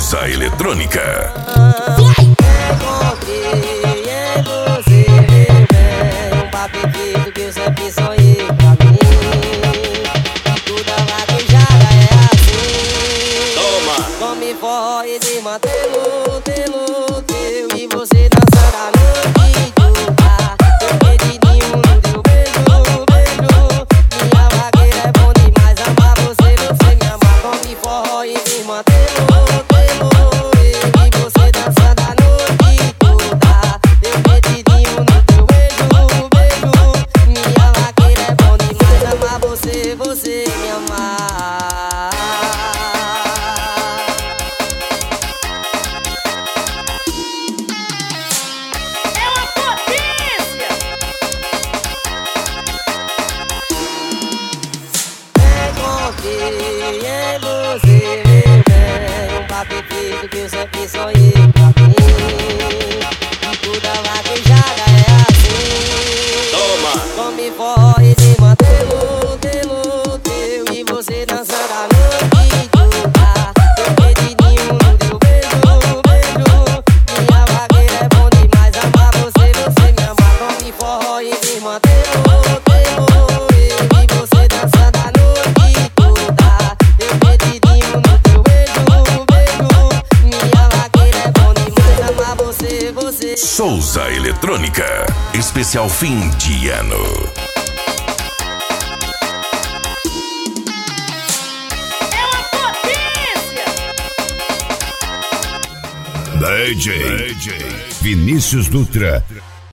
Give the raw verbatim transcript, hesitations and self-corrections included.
Souza Eletrônica. Encontrei em você, meu bem, um papito que eu sempre sonhei pra mim. Toda vaquejada é assim. Toma! Come forró e se mantelo, telo, teu. E você dançando a noite toda. Teu dedinho no teu beijo, beijo. Minha vaqueira é bom demais, amar você, você me ama. Come forró e se mantelo, telo. E você dançando a noite toda. Teu dedinho no teu beijo, beijo. Minha vaqueira é bom demais, amar você, você me amar. Encontrei em você, meu bem, um papito que eu sempre sonhei pra mim. E toda vaquejada é assim. Toma! Come forró e se mantelo, telo, teu. E você dançando a noite toda. Teu dedinho no teu beijo, beijo. Minha vaqueira é bom demais, amar você, você me ama. Come forró e se mantelo, telo. E você dançando a noite toda. Teu dedinho no teu beijo, beijo. Minha vaqueira é bom demais, amar você, você. Souza Eletrônica, especial fim de ano. D J Vinícius Dutra.